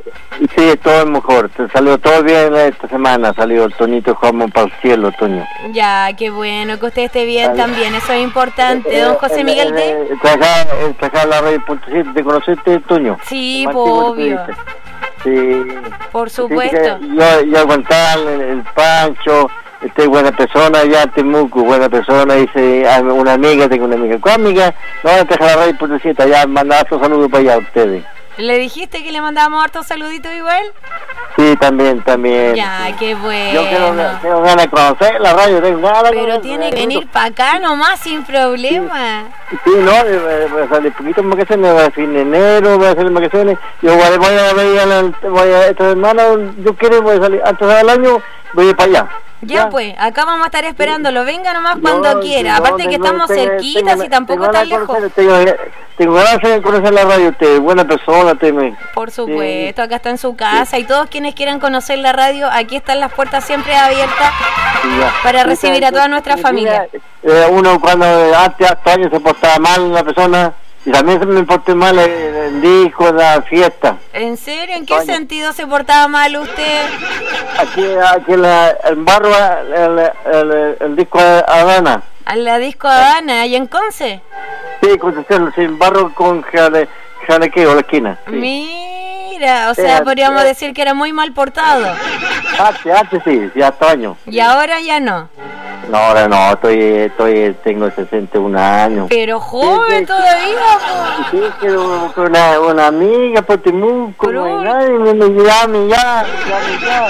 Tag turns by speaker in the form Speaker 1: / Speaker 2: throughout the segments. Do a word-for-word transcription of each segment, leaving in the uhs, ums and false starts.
Speaker 1: Sí, todo es mejor. Te salió todo bien esta semana. Salió el Toñito Jamón para el cielo, Toño.
Speaker 2: Ya, qué bueno que usted esté bien también. Eso es importante. Don José Miguel de...
Speaker 1: Trabajar la radio punto siete. ¿Te conociste, Toño?
Speaker 2: Sí, pues, obvio.
Speaker 1: Sí.
Speaker 2: Por supuesto.
Speaker 1: Sí, yo, yo aguantar el, el Pancho... Este buena persona, ya Temuco, buena persona, dice una amiga, tengo una amiga. ¿Cuál amiga? No, te deja la radio punto siete, ya mandaba un saludo para allá a ustedes.
Speaker 2: ¿Le dijiste que le mandábamos hartos saluditos igual?
Speaker 1: Sí, también, también.
Speaker 2: Ya, sí. Qué bueno.
Speaker 1: Yo quiero, tengo ganas de conocer la radio, tengo ganas.
Speaker 2: Pero tiene que venir para acá nomás sin problema.
Speaker 1: Sí, sí, no, voy a salir poquitos vacaciones, voy a fin de enero, voy a hacer vacaciones. Yo voy a, voy a, voy a, voy a esta semana, yo quiero, voy a salir antes del año, voy a ir para allá.
Speaker 2: Ya, ya, pues, acá vamos a estar esperándolo. Venga nomás cuando no, quiera. No, Aparte que estamos tengo, cerquitas tengo, y tampoco tan lejos.
Speaker 1: Tengo, tengo ganas de conocer la radio. Usted, buena persona. Usted me...
Speaker 2: Por supuesto, acá está en su casa. Sí. Y todos quienes quieran conocer la radio, aquí están las puertas siempre abiertas sí, para recibir sí, a toda nuestra familia.
Speaker 1: Eh, uno cuando antes, hace años se portaba mal una persona... Y también se me porté mal el, el disco de la fiesta.
Speaker 2: ¿En serio? ¿En qué Oye. sentido se portaba mal usted?
Speaker 1: Aquí, aquí la, el barro, el, el, el, el disco de Habana.
Speaker 2: ¿A la disco Habana, allá en Conce?
Speaker 1: Sí, Concepción, sin barro con jale, jalequeo, la esquina. Sí.
Speaker 2: Mira, o sea, sí, podríamos sí. decir que era muy mal portado.
Speaker 1: Antes, antes sí, ya hasta años.
Speaker 2: ¿Y sí. ahora ya no?
Speaker 1: No, ahora no, estoy, estoy, tengo sesenta y un años.
Speaker 2: Pero joven sí, sí, todavía,
Speaker 1: sí, quiero con una, una amiga, por Temuco, no hay nadie, me, me llame ya, llame ya.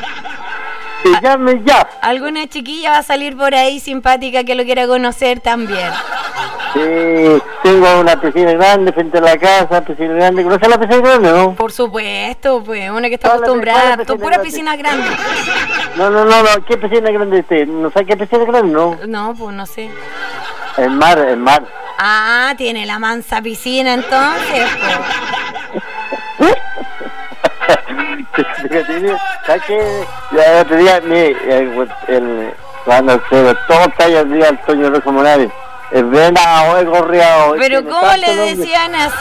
Speaker 1: Que llame ya.
Speaker 2: Alguna chiquilla va a salir por ahí simpática que lo quiera conocer también.
Speaker 1: Sí, tengo una piscina grande frente a la casa, piscina grande. ¿Conoces la piscina grande, no?
Speaker 2: Por supuesto, pues, una que está acostumbrada. La, ¿Tú pura piscina grande?
Speaker 1: No, no, no, no, ¿qué piscina grande usted? ¿No sabe qué piscina grande, no?
Speaker 2: No, pues no sé.
Speaker 1: El mar, el mar.
Speaker 2: Ah, tiene la mansa piscina entonces, pues.
Speaker 1: ¿Sabes qué? Ya te diga, el, el, el, cuando se todo cae el día el Toño Rojo Morales. Es venado, es gorreado.
Speaker 2: Pero ¿cómo le decían así?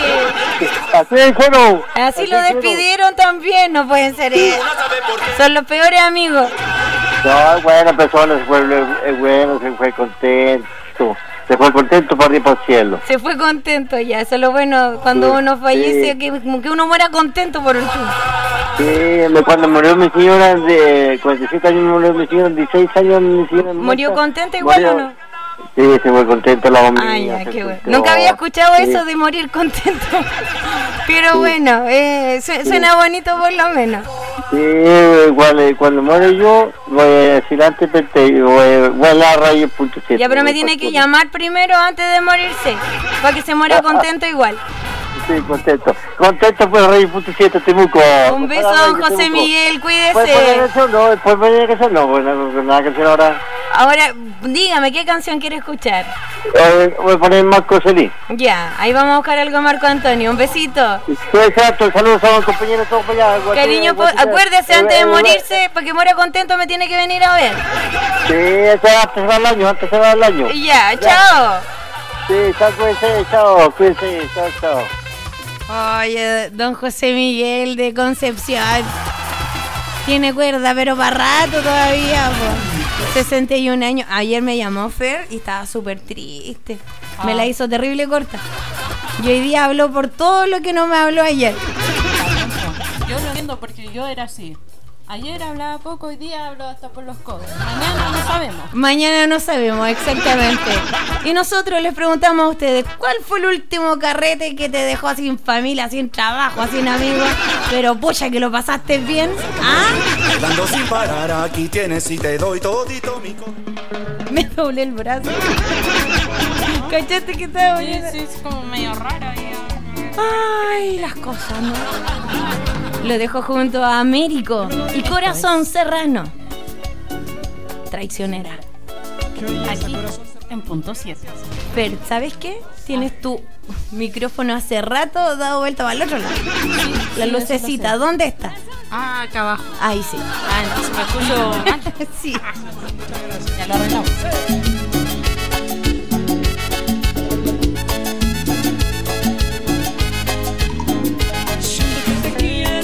Speaker 1: Así dijeron.
Speaker 2: Así, así lo despidieron también, no pueden ser eso. Son los peores amigos.
Speaker 1: No, es buena persona, se fue, es bueno, se fue contento. Se fue contento para arriba para el cielo.
Speaker 2: Se fue contento ya, eso es lo bueno cuando sí, uno fallece, sí. que, que uno muera contento por el fin.
Speaker 1: Sí, cuando murió mi señora, de cuarenta y siete años murió mi señora, dieciséis años mi señora.
Speaker 2: ¿Murió muerta. Contenta igual murió, o no?
Speaker 1: Sí, se fue contento la mamá.
Speaker 2: Ay, ya, qué bueno. Nunca había escuchado sí. eso de morir contento. Pero sí. bueno, eh, su, sí. suena bonito por lo menos.
Speaker 1: Sí, igual cuando muero yo, voy a decir antes, voy, voy a la radio punto siete.
Speaker 2: Ya, pero me tiene que llamar primero antes de morirse, para que se muera contento igual.
Speaker 1: Sí, contento. Contento por Radio punto siete Temuco.
Speaker 2: Un beso, don José Miguel, cuídese.
Speaker 1: ¿Puedes poner canción? No, ¿puedes poner canción? No, bueno, nada canción ahora.
Speaker 2: Ahora, dígame, ¿qué canción quiere escuchar?
Speaker 1: Eh, voy a poner Marco Celí.
Speaker 2: Ya, ahí vamos a buscar algo Marco Antonio. Un besito.
Speaker 1: Sí, exacto. Saludos a los compañeros todos para allá.
Speaker 2: Cariño, guate, acuérdese, antes de morirse, para que muera contento, me tiene que venir a ver.
Speaker 1: Sí, eso antes se va el año, antes se va el año.
Speaker 2: Ya, ya. Chao.
Speaker 1: Sí, chao, cuídense, chao, cuídense, chao, chao.
Speaker 2: Oye, don José Miguel de Concepción. Tiene cuerda, pero para rato todavía, po. sesenta y un años. Ayer me llamó Fer y estaba súper triste. Ah. Me la hizo terrible corta. Y hoy día habló por todo lo que no me habló ayer.
Speaker 3: Yo lo entiendo porque yo era así. Ayer hablaba poco, hoy día hablo hasta por los codos. Mañana no sabemos.
Speaker 2: Mañana no sabemos, exactamente. Y nosotros les preguntamos a ustedes, ¿cuál fue el último carrete que te dejó sin familia, sin trabajo, sin amigos? Pero pucha, que lo pasaste bien. ¿Ah?
Speaker 4: Hablando sin parar, aquí tienes y te doy todito mi co...
Speaker 2: Me doblé el brazo. ¿Cachaste que estaba
Speaker 3: sí, sí, es como medio raro.
Speaker 2: Ay, las cosas, ¿no? Lo dejo junto a Américo y Corazón Serrano. Traicionera.
Speaker 3: Aquí en punto siete.
Speaker 2: Pero, ¿sabes qué? Tienes tu micrófono hace rato dado vuelta para el otro lado. La lucecita, ¿dónde está?
Speaker 3: Ah, acá abajo.
Speaker 2: Ahí sí.
Speaker 3: Ah, entonces me escucho mal.
Speaker 2: Sí.
Speaker 3: Ya lo arreglamos.
Speaker 5: Siento que te quiero.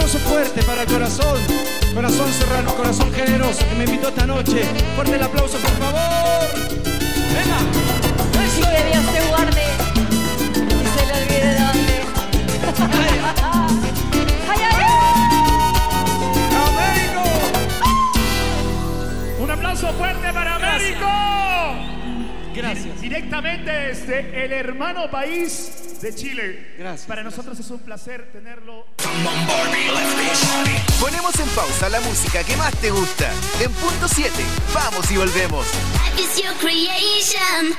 Speaker 5: aplauso fuerte para el corazón, corazón serrano, corazón generoso que me invitó esta noche. Fuerte el aplauso, por favor. Venga.
Speaker 2: Y que Dios te guarde y se le olvide de dónde. ¡Ay, ay, ay!
Speaker 5: ¡Américo!
Speaker 6: Un aplauso fuerte para Américo.
Speaker 5: Gracias.
Speaker 6: Directamente desde el hermano país de Chile.
Speaker 5: Gracias.
Speaker 6: Para nosotros es un placer tenerlo.
Speaker 7: Ponemos en pausa la música que más te gusta. En punto siete, vamos y volvemos.
Speaker 8: Life is your creation.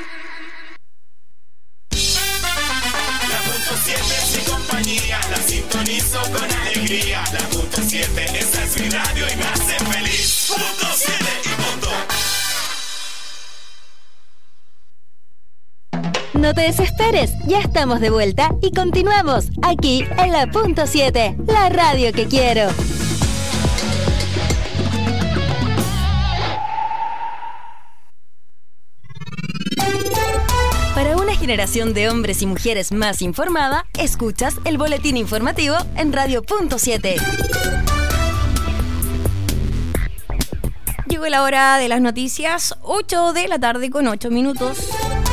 Speaker 9: La punto siete es mi compañía, la sintonizo con alegría. La punto siete, esa es mi radio y me hace feliz. Punto siete y punto.
Speaker 10: No te desesperes, ya estamos de vuelta y continuamos aquí en la punto siete, la radio que quiero. Para una generación de hombres y mujeres más informada, escuchas el boletín informativo en Radio Punto siete.
Speaker 2: Llegó la hora de las noticias, ocho de la tarde con ocho minutos.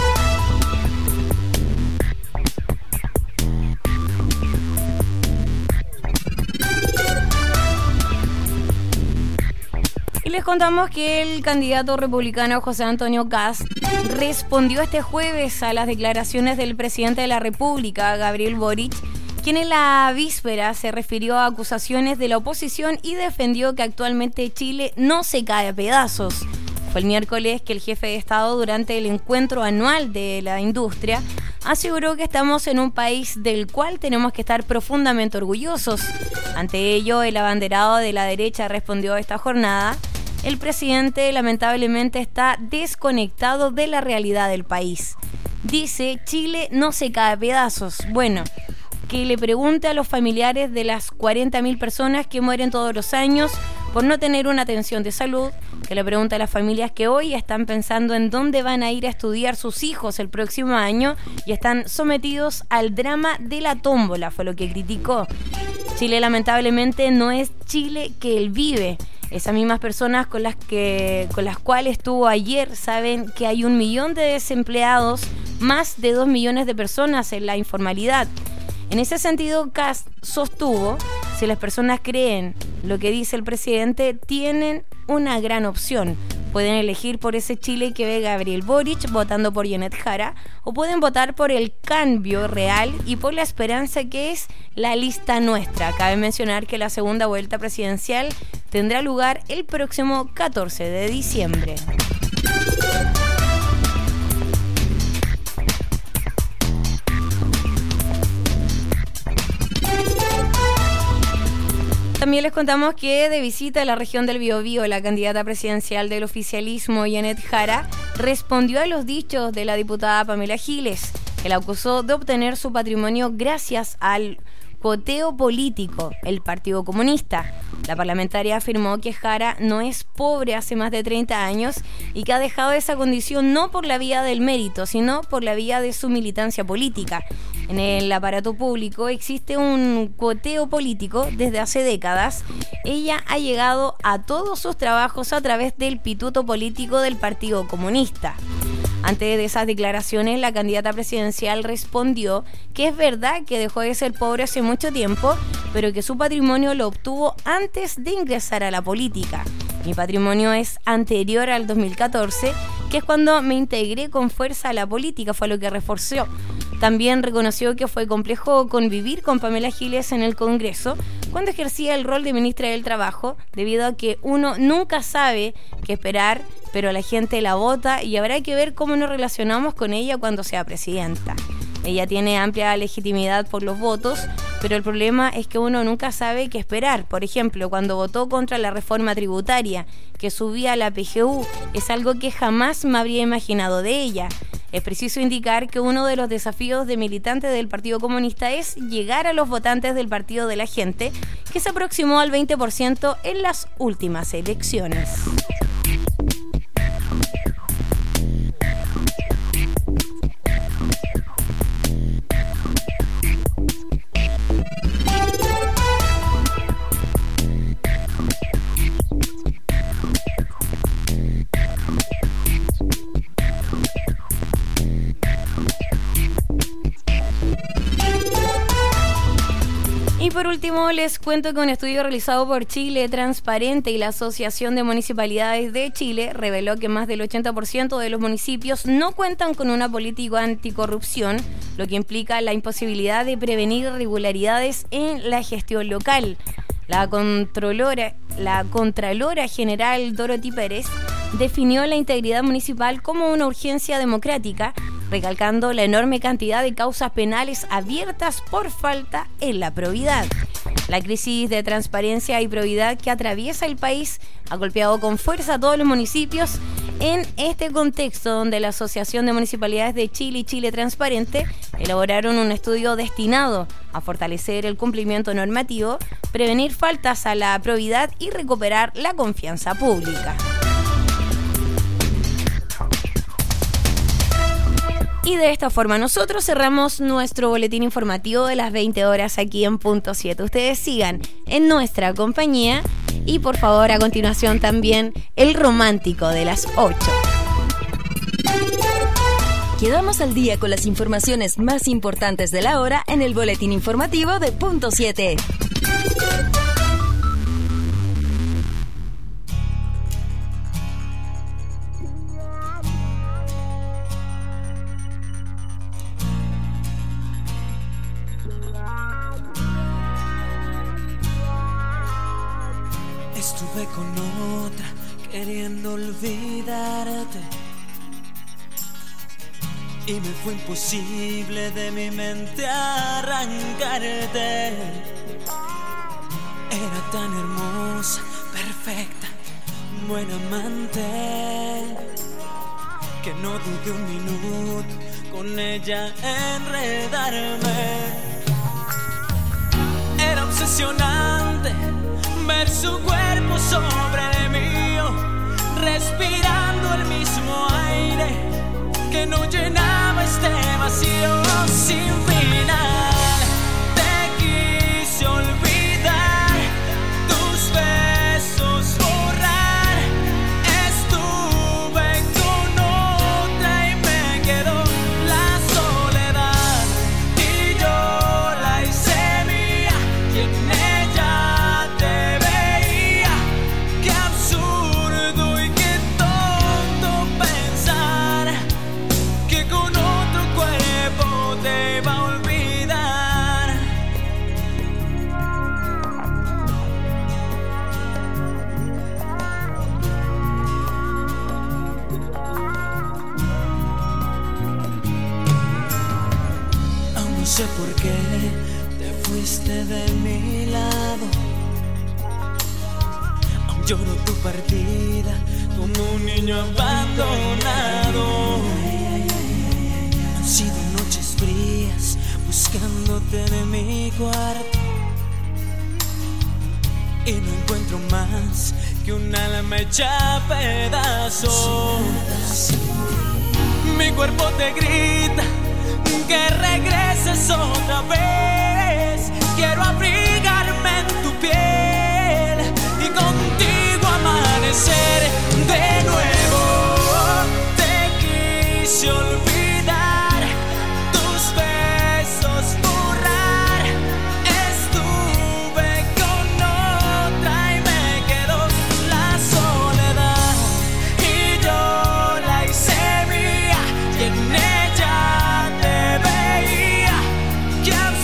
Speaker 2: Y les contamos que el candidato republicano José Antonio Kast respondió este jueves a las declaraciones del presidente de la República, Gabriel Boric, quien en la víspera se refirió a acusaciones de la oposición y defendió que actualmente Chile no se cae a pedazos. Fue el miércoles que el jefe de Estado, durante el encuentro anual de la industria, aseguró que estamos en un país del cual tenemos que estar profundamente orgullosos. Ante ello, el abanderado de la derecha respondió a esta jornada: el presidente lamentablemente está desconectado de la realidad del país. Dice, Chile no se cae a pedazos. Bueno, que le pregunte a los familiares de las cuarenta mil personas que mueren todos los años por no tener una atención de salud, que le pregunte a las familias que hoy están pensando en dónde van a ir a estudiar sus hijos el próximo año y están sometidos al drama de la tómbola, fue lo que criticó. Chile lamentablemente no es Chile que él vive. Esas mismas personas con las que con las cuales estuvo ayer saben que hay un millón de desempleados, más de dos millones de personas en la informalidad. En ese sentido, Kast sostuvo, si las personas creen lo que dice el presidente, tienen una gran opción. Pueden elegir por ese Chile que ve Gabriel Boric votando por Janet Jara, o pueden votar por el cambio real y por la esperanza que es la lista nuestra. Cabe mencionar que la segunda vuelta presidencial tendrá lugar el próximo catorce de diciembre. También les contamos que de visita a la región del Biobío, la candidata presidencial del oficialismo, Janet Jara, respondió a los dichos de la diputada Pamela Giles, que la acusó de obtener su patrimonio gracias al cuoteo político, el Partido Comunista. La parlamentaria afirmó que Jara no es pobre hace más de treinta años y que ha dejado esa condición no por la vía del mérito, sino por la vía de su militancia política. En el aparato público existe un cuoteo político desde hace décadas. Ella ha llegado a todos sus trabajos a través del pituto político del Partido Comunista. Antes de esas declaraciones, la candidata presidencial respondió que es verdad que dejó de ser pobre hace mucho tiempo, pero que su patrimonio lo obtuvo antes de ingresar a la política. Mi patrimonio es anterior al dos mil catorce, que es cuando me integré con fuerza a la política, fue lo que reforzó. También reconoció que fue complejo convivir con Pamela Giles en el Congreso cuando ejercía el rol de ministra del Trabajo, debido a que uno nunca sabe qué esperar, pero la gente la vota y habrá que ver cómo nos relacionamos con ella cuando sea presidenta. Ella tiene amplia legitimidad por los votos, pero el problema es que uno nunca sabe qué esperar. Por ejemplo, cuando votó contra la reforma tributaria, que subía la P G U, es algo que jamás me habría imaginado de ella. Es preciso indicar que uno de los desafíos de militantes del Partido Comunista es llegar a los votantes del Partido de la Gente, que se aproximó al veinte por ciento en las últimas elecciones. Y por último, les cuento que un estudio realizado por Chile Transparente y la Asociación de Municipalidades de Chile reveló que más del ochenta por ciento de los municipios no cuentan con una política anticorrupción, lo que implica la imposibilidad de prevenir irregularidades en la gestión local. La Contralora, la Contralora General Dorothy Pérez definió la integridad municipal como una urgencia democrática, recalcando la enorme cantidad de causas penales abiertas por falta en la probidad. La crisis de transparencia y probidad que atraviesa el país ha golpeado con fuerza a todos los municipios. En este contexto, donde la Asociación de Municipalidades de Chile y Chile Transparente elaboraron un estudio destinado a fortalecer el cumplimiento normativo, prevenir faltas a la probidad y recuperar la confianza pública. Y de esta forma nosotros cerramos nuestro boletín informativo de las veinte horas aquí en Punto siete. Ustedes sigan en nuestra compañía y por favor a continuación también el romántico de las ocho.
Speaker 10: Quedamos al día con las informaciones más importantes de la hora en el boletín informativo de Punto siete.
Speaker 11: Estuve con otra queriendo olvidarte y me fue imposible de mi mente arrancarte. Era tan hermosa, perfecta, buena amante, que no dudé un minuto con ella enredarme. Era obsesionante ver su cuerpo sobre el mío, respirando el mismo aire que no llenaba este vacío sin final. Te quise olvidar, tus besos borrar. Estuve con otra y me quedó la soledad, y yo la hice mía y en ella no sé por qué te fuiste de mi lado. Aún lloro tu partida como un niño abandonado. Han sido noches frías buscándote en mi cuarto y no encuentro más que un alma hecha pedazos. Mi cuerpo te grita que regreses otra vez. Quiero abrigarme en tu piel y contigo amanecer de nuevo. Te quise olvidar, tus besos borrar. Estuve con otra y me quedó la soledad, y yo la hice mía y en ella te veía que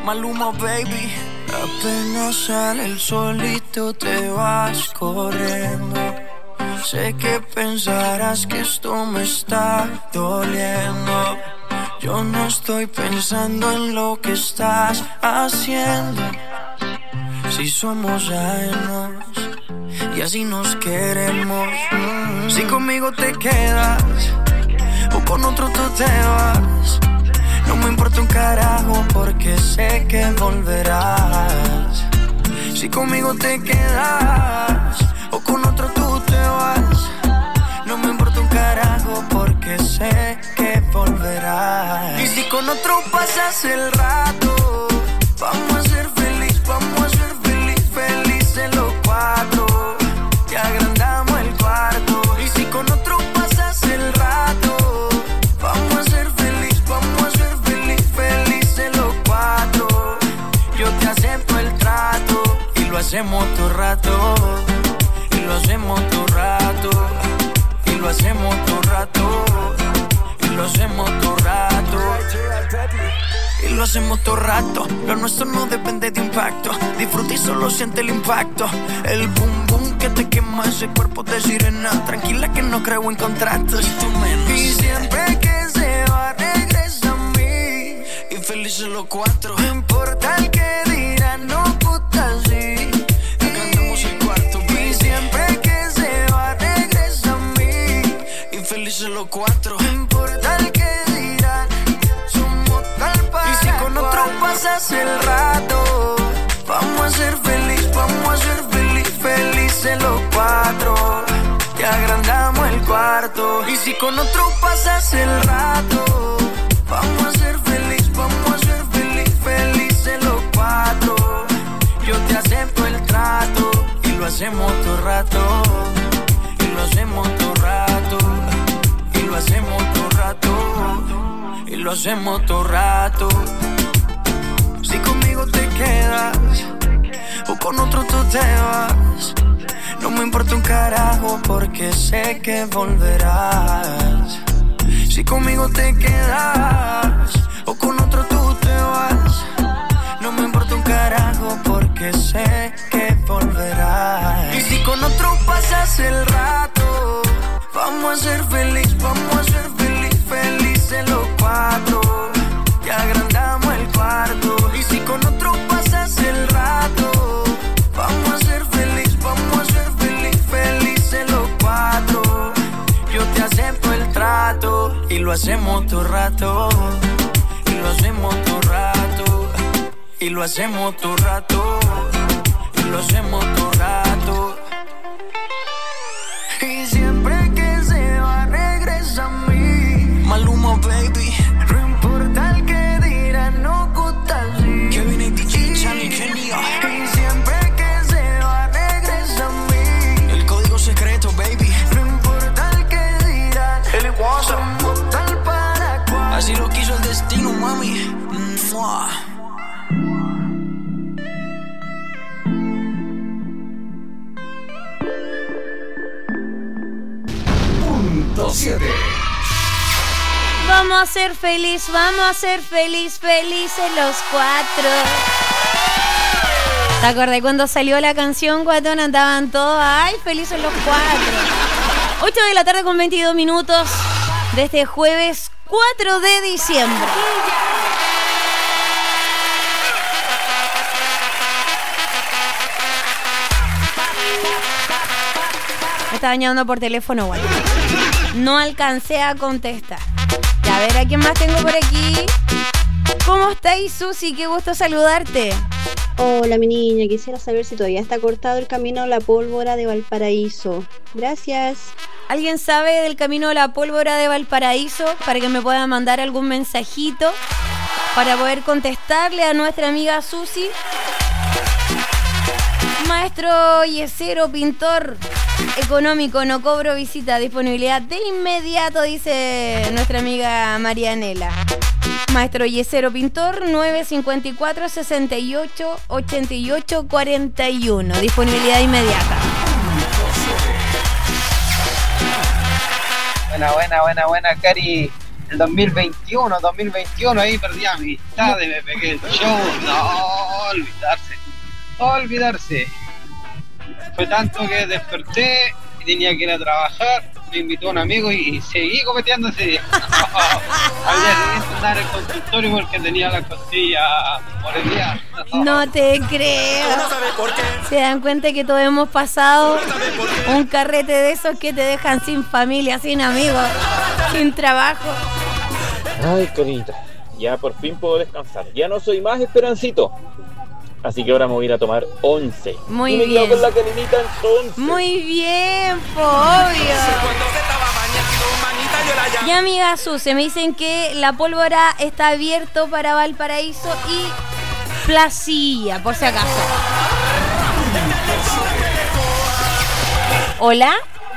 Speaker 11: Maluma, baby. Apenas sale el solito te vas corriendo. Sé que pensarás que esto me está doliendo. Yo no estoy pensando en lo que estás haciendo. Si somos ajenos y así nos queremos. Si conmigo te quedas o con otro tú te vas, no me importa un carajo porque sé que volverás. Si conmigo te quedas o con otro tú te vas, no me importa un carajo porque sé que volverás. Y si con otro pasas el rato, vamos a ser feliz, vamos a ser feliz, felices los cuatro. Y agrandamos el cuarto. Y si con otro pasas el rato, vamos a ser feliz, vamos a ser feliz, felices los cuatro. Yo te acepto el trato y lo hacemos todo rato. Y lo hacemos todo rato. Y lo hacemos todo rato. Y lo hacemos todo rato. Y lo hacemos todo rato. Lo nuestro no depende de impacto. Disfruta y solo siente el impacto. El boom boom que te quema ese cuerpo de sirena. Tranquila que no creo en contratos. Y tú menos. Y siempre que se va regresa a mí. Y felices los cuatro. No importa el que dirán, no puta sí. Agrandamos el cuarto, baby. Y siempre que se va regresa a mí. Y felices los cuatro. No importa el que dirán, somos tal para. Y si con otro pasas el rato, vamos a ser feliz, vamos a ser feliz, felices los cuatro. Te agrandamos el cuarto. Y si con otro pasas el rato, vamos a ser feliz, vamos a ser feliz, felices los cuatro. Yo te acepto el trato y lo hacemos todo rato. Y lo hacemos todo rato. Y lo hacemos todo rato. Y lo hacemos todo rato. Si conmigo te quedas o con otro tú te vas, no me importa un carajo porque sé que volverás. Si conmigo te quedas o con otro tú te vas, no me importa un carajo porque sé que volverás. Y si con otro pasas el rato, vamos a ser feliz, vamos a ser feliz, felices los cuatro. Te agrandamos el cuarto. Y si con otro pasas el rato, vamos a ser feliz, vamos a ser feliz, felices los cuatro. Yo te acepto el trato y lo hacemos todo rato. Y lo hacemos todo rato. Y lo hacemos todo rato. Y lo hacemos todo rato. Y siempre que se va regresa a mí. Maluma, baby. No importa el que dirán, no gusta así. Kevin y D J, Charlie, Kenia. Y siempre que se va regresa a mí. El código secreto, baby. No importa el que dirán, el somos tal para cual. Así lo quiso el destino, mami. Mua.
Speaker 2: Punto siete. Vamos a ser feliz, vamos a ser feliz, felices los cuatro. ¿Te acordás cuando salió la canción, guatón? Andaban todos, ay, felices los cuatro. ocho de la tarde con veintidós minutos de este jueves cuatro de diciembre. Me estaba llamando por teléfono, bueno. No alcancé a contestar. Y a ver, ¿a quién más tengo por aquí? ¿Cómo estáis, Susi? Qué gusto saludarte.
Speaker 12: Hola, mi niña. Quisiera saber si todavía está cortado el camino a la pólvora de Valparaíso. Gracias.
Speaker 2: ¿Alguien sabe del camino a la pólvora de Valparaíso? Para que me pueda mandar algún mensajito para poder contestarle a nuestra amiga Susi. Maestro yesero, pintor económico, no cobro visita, disponibilidad de inmediato, dice nuestra amiga Marianela. Maestro yesero, pintor, nueve cinco cuatro, seis ocho, ocho ocho cuatro uno, disponibilidad inmediata.
Speaker 13: Buena, buena, buena, buena, Cari. el dos mil veintiuno, dos mil veintiuno ahí perdí amistades, me pegué el show, no, olvidarse, olvidarse. Fue tanto que desperté y tenía que ir a trabajar, me invitó un amigo y seguí copeteando ese día. Al día siguiente andaba en el consultorio porque tenía la costilla por el día.
Speaker 2: No te creo. Se dan cuenta que todos hemos pasado un carrete de esos que te dejan sin familia, sin amigos, sin trabajo.
Speaker 14: Ay, Carita, ya por fin puedo descansar. Ya no soy más Esperancito. Así que ahora me voy a ir a tomar once.
Speaker 2: Muy
Speaker 14: y me
Speaker 2: bien.
Speaker 14: quedo con la carinita entonces.
Speaker 2: Muy bien, po, obvio. Y amiga Suce, me dicen que la pólvora está abierto para Valparaíso y Placilla, por si acaso. ¿Hola?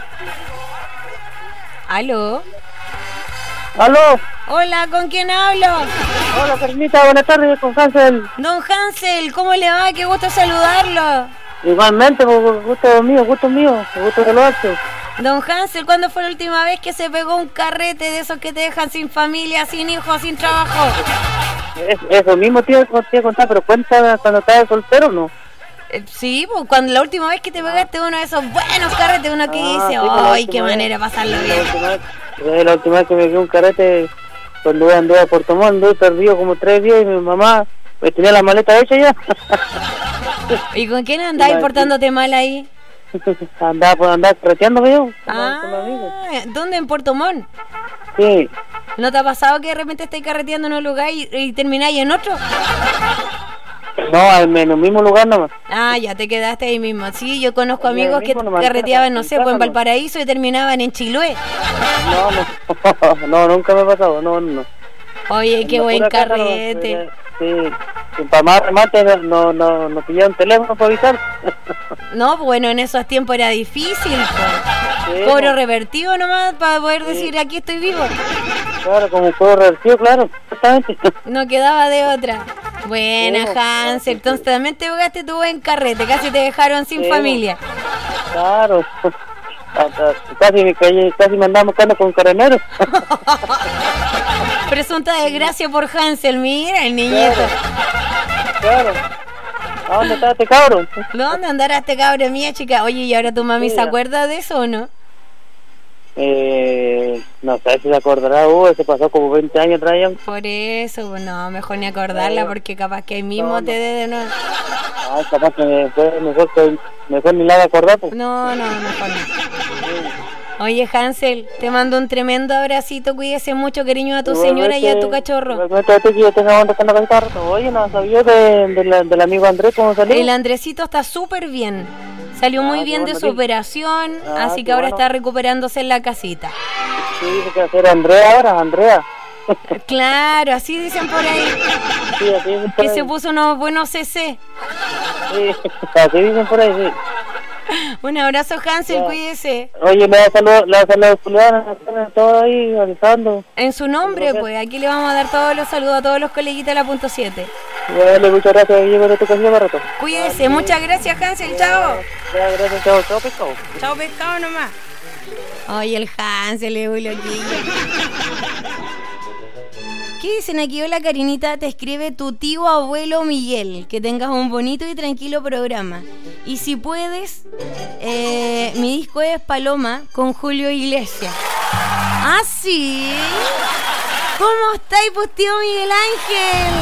Speaker 2: ¿Aló?
Speaker 15: ¿Aló?
Speaker 2: Hola, ¿con quién hablo?
Speaker 15: Hola, Carlita, buenas tardes, con Hansel.
Speaker 2: Don Hansel, ¿cómo le va? Qué gusto saludarlo.
Speaker 15: Igualmente, pues, gusto mío, gusto mío, gusto saludarte.
Speaker 2: Don Hansel, ¿cuándo fue la última vez que se pegó un carrete de esos que te dejan sin familia, sin hijos, sin trabajo?
Speaker 15: Es, eso mismo te iba a contar, pero cuenta cuando estabas soltero, ¿no?
Speaker 2: Eh, sí, pues cuando la última vez que te pegaste uno de esos buenos carretes, uno que
Speaker 15: Ah,
Speaker 2: dice,
Speaker 15: sí,
Speaker 2: ¡ay,
Speaker 15: pero
Speaker 2: qué
Speaker 15: la
Speaker 2: manera de pasarlo bien!
Speaker 15: La última, vez, la última vez que me dio un carrete, cuando anduve a Puerto Montt, anduve perdido como tres días y mi mamá me tenía la maleta hecha ya.
Speaker 2: ¿Y con quién andabas portándote mal ahí?
Speaker 15: Andaba, pues, andaba carreteándome yo.
Speaker 2: Ah, ¿dónde? ¿En Puerto Montt?
Speaker 15: Sí.
Speaker 2: ¿No te ha pasado que de repente estáis carreteando en un lugar y, y termináis en otro?
Speaker 15: No, en el mismo lugar nomás.
Speaker 2: Ah, ya te quedaste ahí mismo. Sí, yo conozco
Speaker 15: En el
Speaker 2: amigos que
Speaker 15: mismo nomás,
Speaker 2: carreteaban, no
Speaker 15: en
Speaker 2: sé, pues en
Speaker 15: Cájano.
Speaker 2: Valparaíso y terminaban en Chiloé.
Speaker 15: No, no, no, nunca me ha pasado, no, no.
Speaker 2: Oye, qué
Speaker 15: En la
Speaker 2: buen
Speaker 15: pura casa, no,
Speaker 2: carrete.
Speaker 15: Sí, y para más remate no, no, no pillaron teléfono para avisar.
Speaker 2: No, bueno, en esos tiempos era difícil. Po.
Speaker 15: Sí,
Speaker 2: Cobro
Speaker 15: no.
Speaker 2: revertido nomás para poder
Speaker 15: Sí.
Speaker 2: decir aquí estoy vivo.
Speaker 15: Claro, como un juego revertido, claro, exactamente.
Speaker 2: No quedaba de otra. Buena,
Speaker 15: Sí,
Speaker 2: Hansel. Entonces también te pegaste tu buen carrete. Casi te dejaron sin
Speaker 15: Sí,
Speaker 2: familia.
Speaker 15: Claro. Hasta- Casi me caí, casi me andaba buscando con caramelos.
Speaker 2: Presunta desgracia por Hansel. Mira el niñito.
Speaker 15: Claro. ¿A dónde está este cabrón?
Speaker 2: ¿Dónde andará este cabrón mía, chica? Oye, ¿y ahora tu mami
Speaker 15: Sí,
Speaker 2: se
Speaker 15: ya.
Speaker 2: acuerda de eso o no?
Speaker 15: Eh, no sé si se acordará, uh, se pasó como veinte años atrás ya.
Speaker 2: Por eso, pues no, mejor ni acordarla porque capaz que ahí mismo
Speaker 15: No,
Speaker 2: te
Speaker 15: no.
Speaker 2: dé de nuevo.
Speaker 15: Ay, capaz que me fue mejor, que, mejor ni la haga acordar, pues.
Speaker 2: No, no, mejor no. Oye, Hansel, te mando un tremendo abracito, cuídese mucho, cariño, a tu señora y a tu cachorro.
Speaker 15: Igualmente a ti, que yo tenga onda con la guitarra. Oye, no sabía de, de la, del amigo Andrés cómo salió.
Speaker 2: El Andresito está súper bien. Salió muy
Speaker 15: Ah,
Speaker 2: bien
Speaker 15: qué
Speaker 2: de
Speaker 15: bueno,
Speaker 2: su
Speaker 15: qué-
Speaker 2: operación,
Speaker 15: Ah,
Speaker 2: así
Speaker 15: qué
Speaker 2: que ahora
Speaker 15: bueno.
Speaker 2: está recuperándose en la casita.
Speaker 15: Sí, dice que va a ser Andrea ahora, Andrea.
Speaker 2: Claro, así dicen por ahí.
Speaker 15: Sí, así dicen por
Speaker 2: Que
Speaker 15: ahí.
Speaker 2: se puso unos buenos C C.
Speaker 15: Sí, así dicen por ahí, sí.
Speaker 2: Un abrazo, Hansel,
Speaker 15: Ya.
Speaker 2: cuídese.
Speaker 15: Oye, le da saludos, le da saludos a Julián, todo ahí, avisando.
Speaker 2: En su nombre, pues, aquí le vamos a dar todos los saludos a todos los coleguitas de la punto siete.
Speaker 15: Dale, muchas gracias, Guillermo, de tu casilla para rato.
Speaker 2: Cuídese, muchas gracias, Hansel, chao.
Speaker 15: Ya, gracias, chao, chao, pescado.
Speaker 2: Chao, pescado nomás. Oye, el Hansel es muy loquillo. ¿Qué dicen aquí? Hola, Karinita, te escribe tu tío abuelo Miguel. Que tengas un bonito y tranquilo programa. Y si puedes, eh, mi disco es Paloma con Julio Iglesias. ¿Ah, sí? ¿Cómo estáis, pues, tío Miguel Ángel?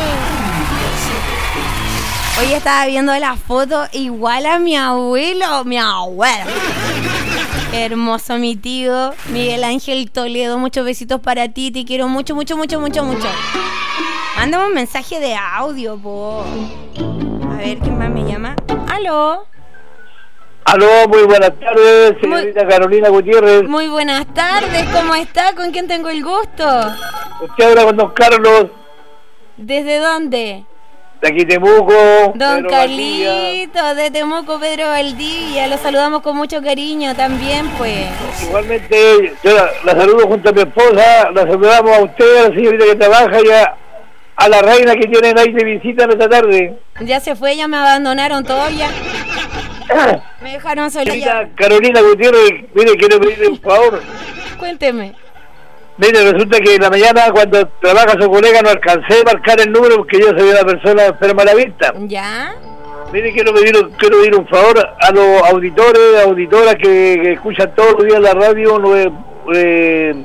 Speaker 2: Hoy estaba viendo la foto igual a mi abuelo, mi abuelo. Hermoso mi tío Miguel Ángel Toledo, muchos besitos para ti, te quiero mucho, mucho, mucho, mucho, mucho. Mándame un mensaje de audio, po. A ver, ¿quién más me llama? ¿Aló?
Speaker 15: Aló, muy buenas tardes, señorita
Speaker 2: Muy-
Speaker 15: Carolina Gutiérrez.
Speaker 2: Muy buenas tardes, ¿cómo está? ¿Con quién tengo el gusto?
Speaker 15: Usted habla con don Carlos,
Speaker 2: ¿Desde dónde?
Speaker 15: de aquí Temuco.
Speaker 2: Don
Speaker 15: Pedro
Speaker 2: Carlito,
Speaker 15: Valdivia.
Speaker 2: de Temuco, Pedro Valdivia. Lo saludamos con mucho cariño también, pues.
Speaker 15: Igualmente, yo la, la saludo junto a mi esposa, la saludamos a usted, a la señorita que trabaja y a, a la reina que tienen ahí de visita en esta tarde.
Speaker 2: Ya se fue, ya me abandonaron todos ya. Me dejaron sola ya.
Speaker 15: Señorita Carolina Gutiérrez, mire, quiero pedirle un favor.
Speaker 2: Cuénteme.
Speaker 15: Mire, resulta que en la mañana cuando trabaja su colega no alcancé a marcar el número porque yo soy una persona enferma a la vista.
Speaker 2: ¿Ya?
Speaker 15: Mire, quiero pedir, quiero pedir un favor a los auditores, auditoras que, que escuchan todos los días la radio. No, eh,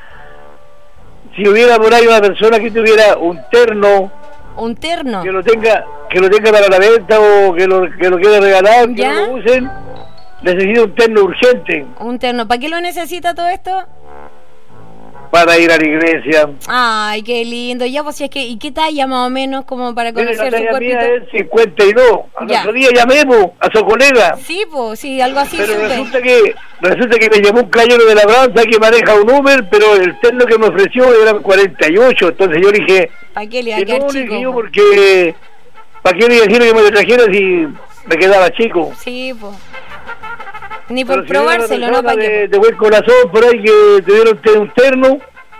Speaker 15: si hubiera por ahí una persona que tuviera un terno,
Speaker 2: un terno
Speaker 15: que lo tenga, que lo tenga para la venta o que lo, que lo quiera regalar,
Speaker 2: ¿ya?
Speaker 15: Que lo usen, necesito un terno urgente.
Speaker 2: Un terno, ¿para qué lo necesita todo esto?
Speaker 15: Para ir a la iglesia.
Speaker 2: Ay, qué lindo. Ya, pues, si es que, ¿y qué talla más o menos como para conocer
Speaker 15: Mire, la
Speaker 2: su
Speaker 15: talla
Speaker 2: cuerpito?
Speaker 15: mía es cincuenta y dos. Al
Speaker 2: Ya.
Speaker 15: otro día llamé po, a su colega.
Speaker 2: Sí, pues, sí, algo así.
Speaker 15: Pero
Speaker 2: supe.
Speaker 15: resulta que resulta que me llamó un caballero de labranza que maneja un Uber, pero el terno que me ofreció era cuarenta y ocho. Entonces yo le dije,
Speaker 2: ¿para qué le iba a
Speaker 15: que
Speaker 2: quedar
Speaker 15: no, le
Speaker 2: chico?
Speaker 15: dije yo porque, ¿para qué le iba a decir que me lo trajera si me quedaba chico?
Speaker 2: Sí, pues. Ni
Speaker 15: Pero
Speaker 2: por
Speaker 15: si hubiera una
Speaker 2: probárselo, ¿no?
Speaker 15: persona
Speaker 2: ¿Para qué?
Speaker 15: de, de buen corazón por ahí que tuviera usted un terno,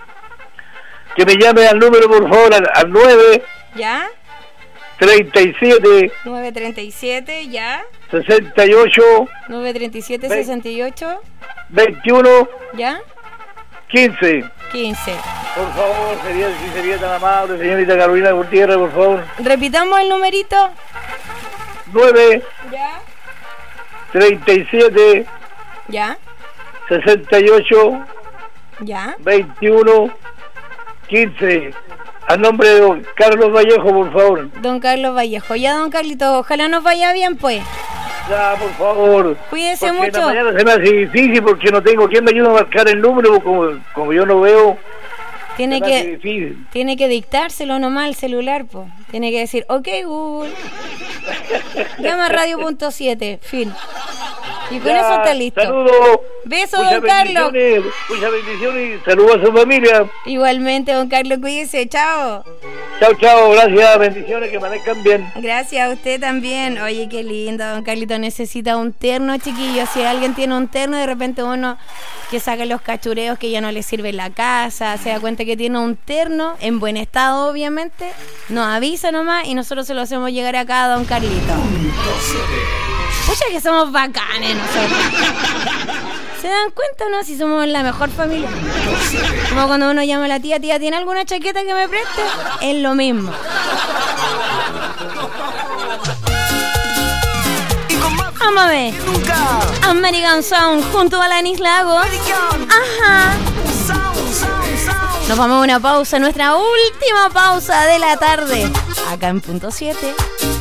Speaker 15: que me llame al número, por favor, al, al nueve
Speaker 2: ¿Ya?
Speaker 15: treinta y siete
Speaker 2: nueve treinta y siete, ¿ya?
Speaker 15: sesenta y ocho
Speaker 2: nueve treinta y siete,
Speaker 15: Ve-
Speaker 2: sesenta y ocho,
Speaker 15: veintiuno
Speaker 2: ¿ya?
Speaker 15: quince.
Speaker 2: quince.
Speaker 15: Por favor, sería, si sería tan amable, señorita Carolina Gutiérrez, por favor.
Speaker 2: Repitamos el numerito.
Speaker 15: nueve
Speaker 2: ¿Ya?
Speaker 15: treinta y siete
Speaker 2: ¿Ya?
Speaker 15: sesenta y ocho
Speaker 2: ¿Ya?
Speaker 15: veintiuno quince. A nombre de don Carlos Vallejo, por favor.
Speaker 2: Don Carlos Vallejo. Ya, don Carlito, ojalá nos vaya bien, pues.
Speaker 15: Ya, por favor.
Speaker 2: Cuídese
Speaker 15: porque
Speaker 2: mucho.
Speaker 15: En la mañana se me hace difícil porque no tengo quien me ayude a marcar el número, como, como yo no veo.
Speaker 2: Tiene
Speaker 15: se me hace
Speaker 2: que,
Speaker 15: difícil.
Speaker 2: tiene que dictárselo nomás al celular, pues. Tiene que decir, ok, Google. Llama a radio punto siete, fin. Y con
Speaker 15: Ya,
Speaker 2: eso está listo.
Speaker 15: Saludos.
Speaker 2: Beso,
Speaker 15: Muchas
Speaker 2: don Carlos.
Speaker 15: bendiciones, Muchas bendiciones y saludos a su familia.
Speaker 2: Igualmente, don Carlos, cuídese. Chao.
Speaker 15: Chao, chao. Gracias. Bendiciones. Que amanezcan bien.
Speaker 2: Gracias a usted también. Oye, qué lindo, don Carlito. Necesita un terno, chiquillos. Si alguien tiene un terno, de repente uno que saca los cachureos que ya no le sirve en la casa, se da cuenta que tiene un terno en buen estado, obviamente, nos avisa nomás y nosotros se lo hacemos llegar acá a don Carlito. Pucha que somos bacanes nosotros. ¿Se dan cuenta o no? Si somos la mejor familia. Como cuando uno llama a la tía, tía, ¿tiene alguna chaqueta que me preste? Es lo mismo. Vamos a ver. American Sound junto a Alanis Lagos. Ajá. Nos vamos a una pausa, nuestra última pausa de la tarde. Acá en punto siete.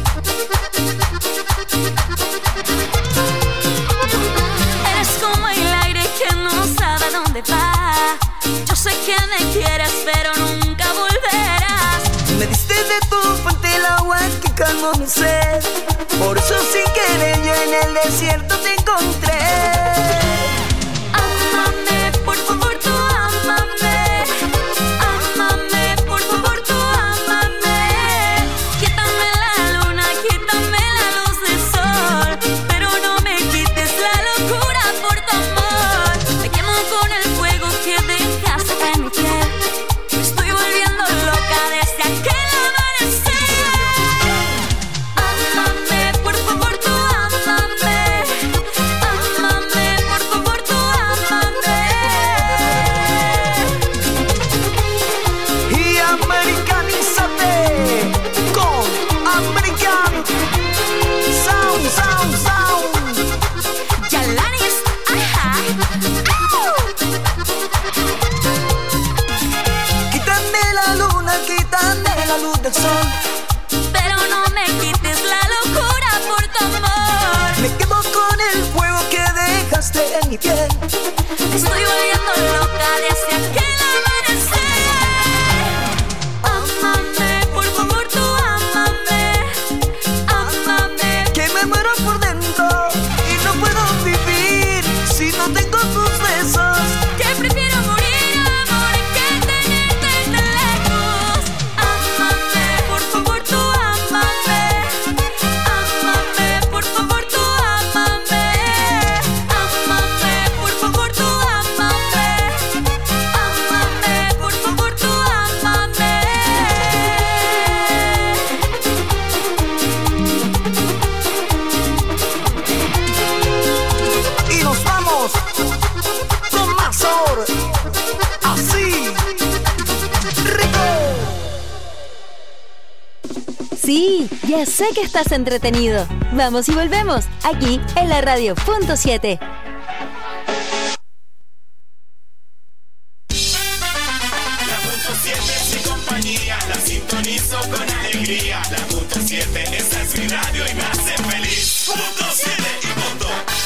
Speaker 16: Eres como el aire que no sabe a dónde va. Yo sé que me quieres, pero nunca volverás.
Speaker 11: Me diste de tu fuente el agua que calmó mi sed. Por eso sin querer yo en el desierto te encontré.
Speaker 16: Ámame, por favor, tú ámame. Ámame, por favor, tú ámame. Quítame la luna, quítame la luz del sol, pero no me quites la locura por tu amor. Me quemo con el fuego que dejaste en mi piel. Me estoy volviendo loca desde aquel amanecer. Ámame, por favor, tú ámame. Ámame, por favor, tú ámame.
Speaker 11: Y americanízate con American Sound, Sound, Sound.
Speaker 16: Ya Alanis, ajá. ¡Au!
Speaker 11: Quítame la luna, quítame la luz del sol,
Speaker 16: Pero no me quites la locura por tu amor.
Speaker 11: me quemo con el fuego que dejaste en mi piel.
Speaker 16: Me estoy volviendo loca desde aquel amanecer. Ámame, por favor, tú ámame. Ámame.
Speaker 11: Que me muero por dentro y no puedo vivir si no tengo tus besos.
Speaker 16: Que prefiero morir, amor, que tenerte tan lejos. Ámame, por favor, tú ámame. Ámame, por favor, tú ámame. Ámame,
Speaker 10: Sí, ya sé que estás entretenido. Vamos y volvemos, aquí en la radio punto siete.
Speaker 9: La punto siete es mi compañía, la sintonizo con alegría. La punto siete, esa es mi radio y me hace feliz. Punto siete y punto.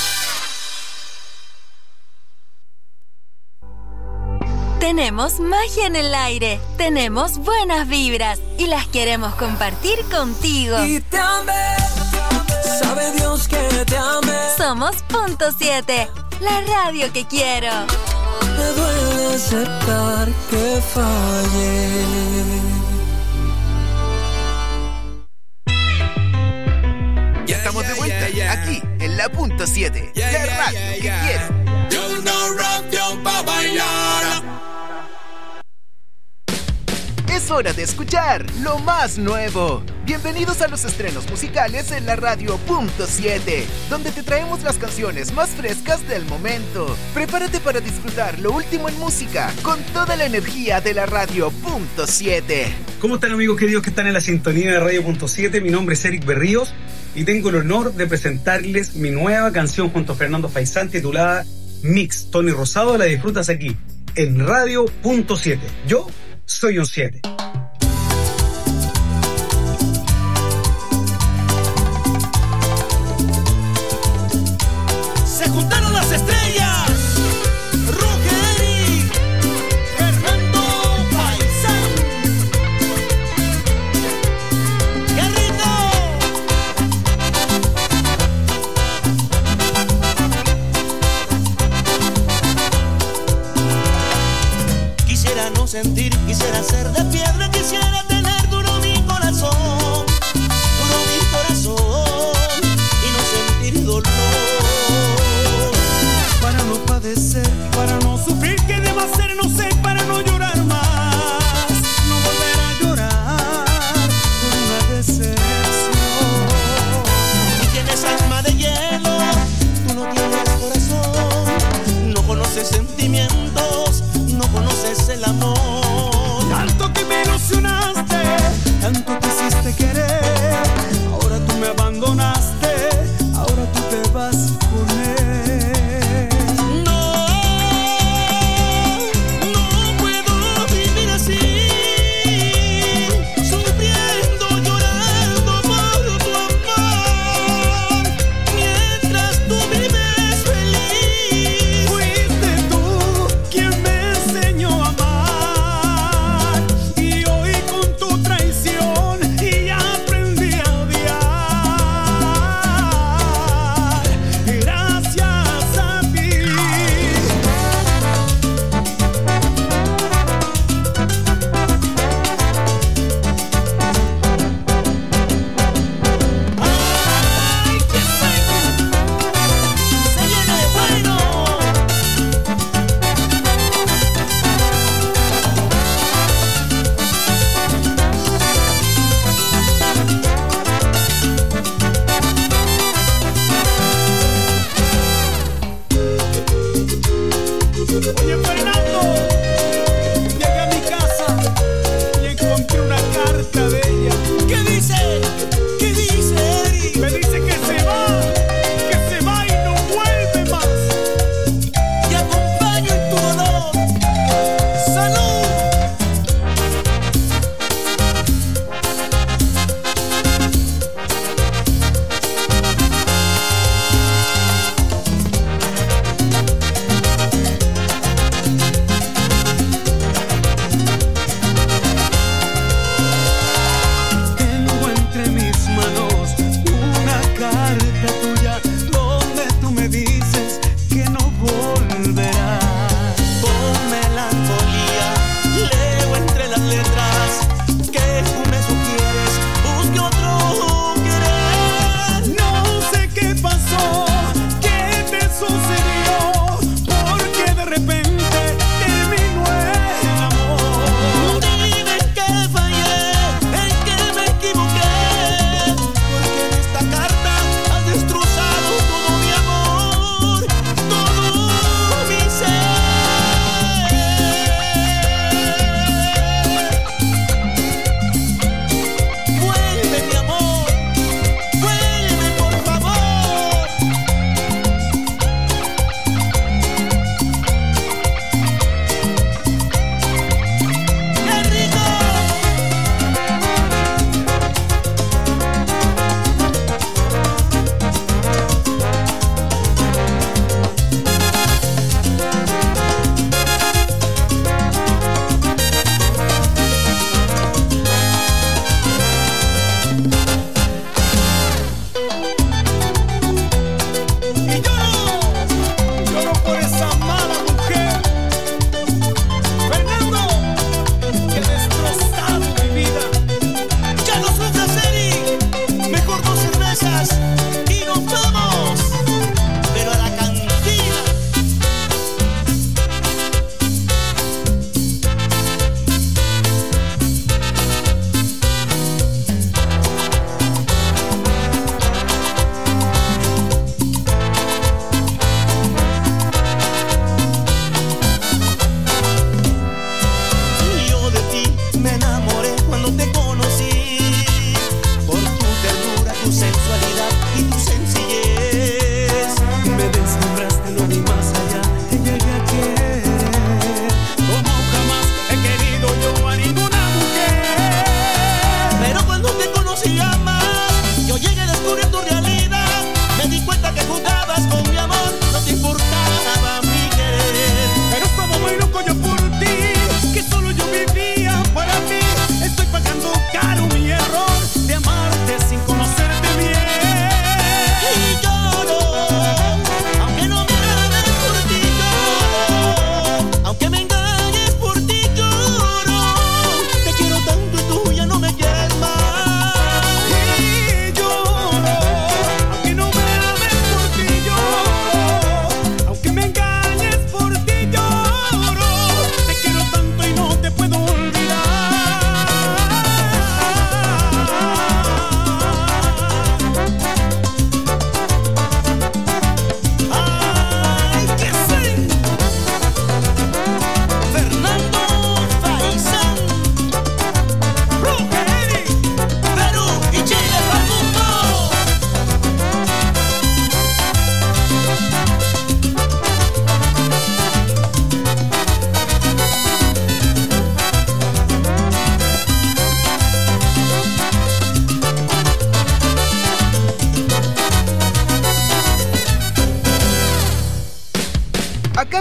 Speaker 10: Tenemos magia en el aire, tenemos buenas vibras y las queremos compartir contigo.
Speaker 11: Y te amé, sabe Dios que te amé.
Speaker 10: Somos Punto siete, la radio que quiero.
Speaker 11: Me duele aceptar que fallé.
Speaker 7: Ya estamos de vuelta, aquí en la punto siete, la radio que quiero.
Speaker 9: Yo no rap, yo pa' bailar.
Speaker 7: Es hora de escuchar lo más nuevo. Bienvenidos a los estrenos musicales en la radio punto siete, donde te traemos las canciones más frescas del momento. Prepárate para disfrutar lo último en música con toda la energía de la radio punto siete.
Speaker 5: ¿Cómo están, amigos queridos que están en la sintonía de radio punto siete? Mi nombre es Eric Berríos y tengo el honor de presentarles mi nueva canción junto a Fernando Faisán titulada Mix. Tony Rosado, la disfrutas aquí en radio punto siete. Yo soy un siete.
Speaker 9: Se juntaron las estrellas. Rugeri, Fernando Faisán. ¡Qué rico!
Speaker 11: Quisiera no sentir, quisiera ser de piedra.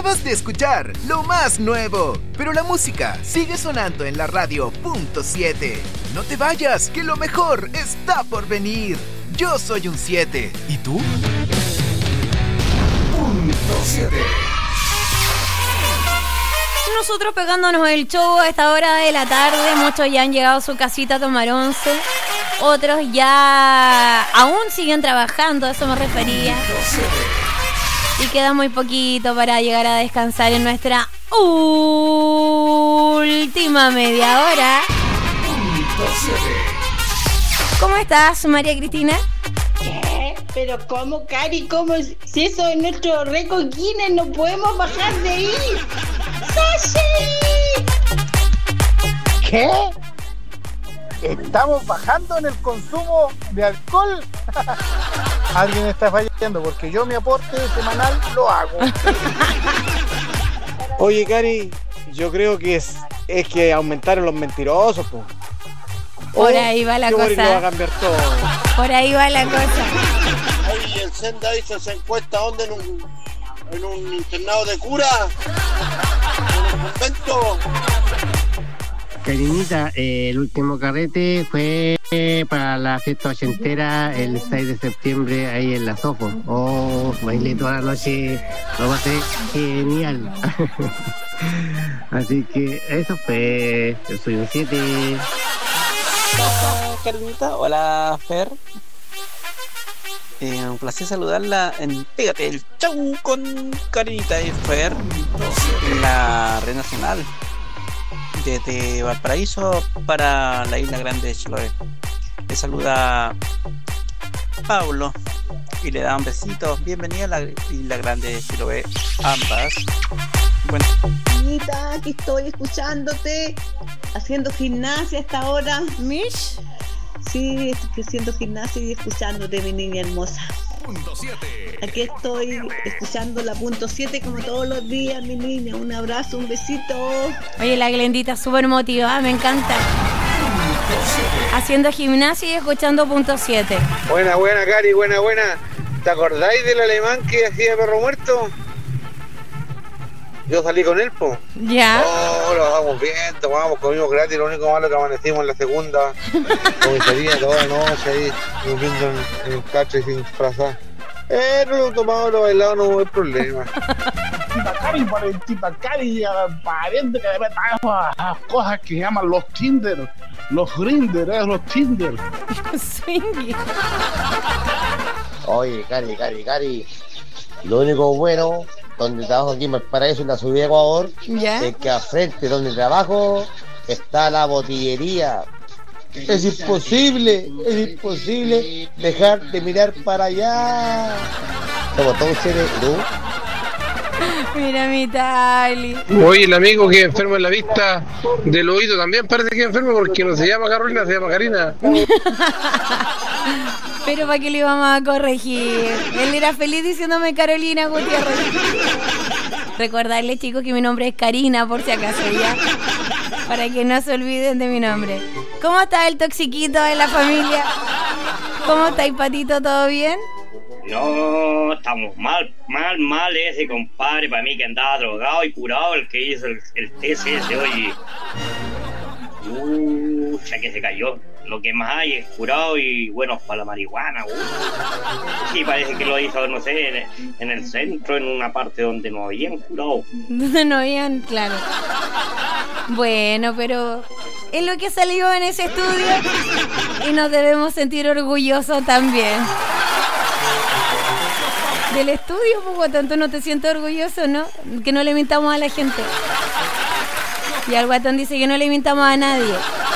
Speaker 7: Acabas de escuchar lo más nuevo, pero la música sigue sonando en la radio punto siete. No te vayas, que lo mejor está por venir. Yo soy un siete. ¿Y tú?
Speaker 11: Punto siete.
Speaker 2: Nosotros pegándonos el show a esta hora de la tarde. Muchos ya han llegado a su casita a tomar once. Otros ya aún siguen trabajando, a eso me refería. Y queda muy poquito para llegar a descansar en nuestra última media hora. ¿Cómo estás, María Cristina?
Speaker 17: ¿Qué? Pero ¿cómo, Cari? ¿Cómo? Si eso es nuestro récord Guinness, no podemos bajar de ahí. ¡Sashi!
Speaker 18: ¿Qué? ¿Estamos bajando en el consumo de alcohol? Alguien está fallando porque yo mi aporte semanal lo hago.
Speaker 19: Oye, Cari, yo creo que es, es que aumentaron los mentirosos, po.
Speaker 2: Por oh, ahí va la cosa.
Speaker 19: Lo va a cambiar todo.
Speaker 2: Por ahí va la cosa.
Speaker 20: Oye, el Senda hizo esa encuesta, ¿dónde? En un, en un internado de cura. En un convento.
Speaker 21: Carinita, eh, el último carrete fue para la fiesta ochentera el seis de septiembre ahí en la Sofo. Oh, bailé toda la noche, lo pasé genial. Así que eso fue, yo soy un siete.
Speaker 22: Hola, Carinita, hola, Fer. Eh, un placer saludarla en Pégate el Chau con Carinita y Fer en la Red Nacional desde Valparaíso para la Isla Grande de Chiloé. Le saluda Pablo y le da un besito. Bienvenida a la Isla Grande de Chiloé, ambas. Bueno.
Speaker 17: Anita, aquí estoy escuchándote, haciendo gimnasia hasta ahora.
Speaker 2: ¿Mish?
Speaker 17: Sí, estoy haciendo gimnasia y escuchándote, mi niña hermosa.
Speaker 11: Punto siete.
Speaker 17: Aquí estoy escuchando la punto siete como todos los días, mi niña. Un abrazo, un besito.
Speaker 2: Oye, la Glendita súper motivada, me encanta. Haciendo gimnasia y escuchando punto siete.
Speaker 23: Buena, buena, Cari, buena, buena. ¿Te acordáis del alemán que hacía Perro Muerto? Yo salí con él, po.
Speaker 2: Ya.
Speaker 23: Oh, lo vamos bien, tomamos, comimos gratis. Lo único malo que amanecimos en la segunda comisaría toda la noche ahí, durmiendo en, en el cacho y sin disfrazar. Eh, no lo tomamos, lo bailado, no hay problema.
Speaker 18: Tipacari, por el Tipacari, aparente que debe estar esas cosas que llaman los Tinder, los Grindr, eh, los Tinder.
Speaker 21: Oye, Cari, Cari, Cari. Lo único bueno, donde trabajo aquí en Valparaíso, en la subida de Ecuador,
Speaker 2: ¿ya?
Speaker 21: Es que al frente donde trabajo está la botillería. Es imposible, es imposible dejar de mirar para allá. Como todos ustedes, ¿no?
Speaker 2: Mira mi Tali.
Speaker 24: Oye, el amigo que enfermo en la vista del oído también parece que es enfermo porque no se llama Carolina, se llama Karina.
Speaker 2: Pero para qué le íbamos a corregir. Él era feliz diciéndome Carolina Gutiérrez. Recordarles, chicos, que mi nombre es Karina, por si acaso, ya. Para que no se olviden de mi nombre. ¿Cómo está el toxiquito de la familia? ¿Cómo está el Patito? ¿Todo bien?
Speaker 25: No, estamos mal, mal, mal ese compadre. Para mí que andaba drogado y curado el que hizo el, el T C S hoy. Uh, ya que se cayó. Lo que más hay es curado y bueno para la marihuana. Uh. Sí, parece que lo hizo, no sé, en, en el centro, en una parte donde no habían curado.
Speaker 2: Donde no habían, claro. Bueno, pero es lo que salió en ese estudio y nos debemos sentir orgullosos también. Del estudio, pues, tanto no te sientes orgulloso, ¿no? Que no le mintamos a la gente. Y al guatón dice que no le mintamos a nadie.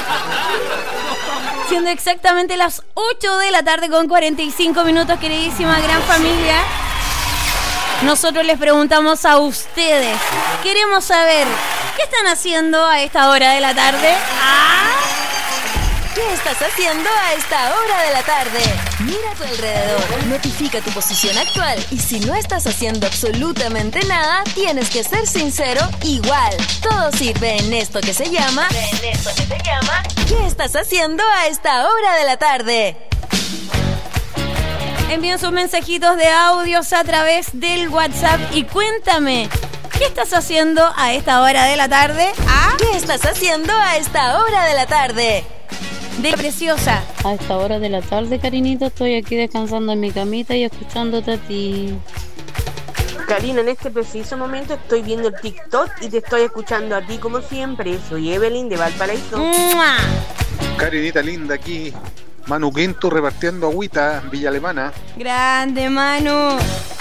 Speaker 2: Siendo exactamente las ocho de la tarde con cuarenta y cinco minutos, queridísima gran familia, nosotros les preguntamos a ustedes. Queremos saber, ¿qué están haciendo a esta hora de la tarde? ¿Ah?
Speaker 10: ¿Qué estás haciendo a esta hora de la tarde? Mira a tu alrededor, notifica tu posición actual y si no estás haciendo absolutamente nada, tienes que ser sincero igual. Todo sirve en esto que se llama... En esto que se llama... ¿Qué estás haciendo a esta hora de la tarde?
Speaker 2: Envíen sus mensajitos de audios a través del WhatsApp y cuéntame, ¿Qué estás haciendo a esta hora de la tarde? ¿Ah?
Speaker 10: ¿Qué estás haciendo a esta hora de la tarde?
Speaker 2: De preciosa.
Speaker 1: A esta hora de la tarde, Karinita, estoy aquí descansando en mi camita y escuchándote a ti.
Speaker 3: Karina, en este preciso momento estoy viendo el TikTok y te estoy escuchando a ti como siempre. Soy Evelyn de Valparaíso.
Speaker 2: ¡Mua!
Speaker 4: Karinita linda aquí. Manu Quinto repartiendo agüita en Villa Alemana.
Speaker 2: Grande, Manu.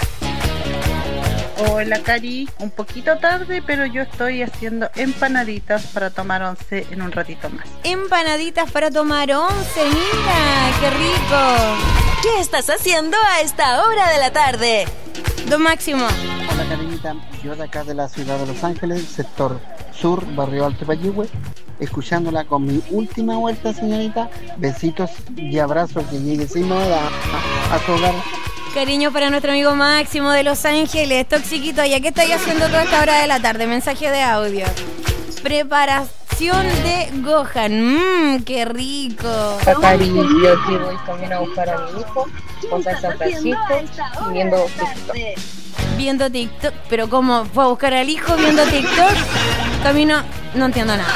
Speaker 6: Hola, Cari. Un poquito tarde, pero yo estoy haciendo empanaditas para tomar once en un ratito más.
Speaker 2: Empanaditas para tomar once, mira, qué rico.
Speaker 10: ¿Qué estás haciendo a esta hora de la tarde?
Speaker 2: Don Máximo.
Speaker 8: Hola, Karinita. Yo de acá de la ciudad de Los Ángeles, sector sur, barrio Alto Payihue, escuchándola con mi última vuelta, señorita. Besitos y abrazos, que llegue sin novedad a, a su hogar.
Speaker 2: Cariño para nuestro amigo Máximo de Los Ángeles. Toxiquito, ¿ya qué estáis haciendo toda esta hora de la tarde? Mensaje de audio. Preparación de Gohan. Mmm, qué rico.
Speaker 26: Cari, yo aquí voy también a buscar a mi hijo, José San Francisco, viendo TikTok.
Speaker 2: Viendo TikTok, pero ¿cómo fue a buscar al hijo viendo TikTok? Camino, no entiendo nada.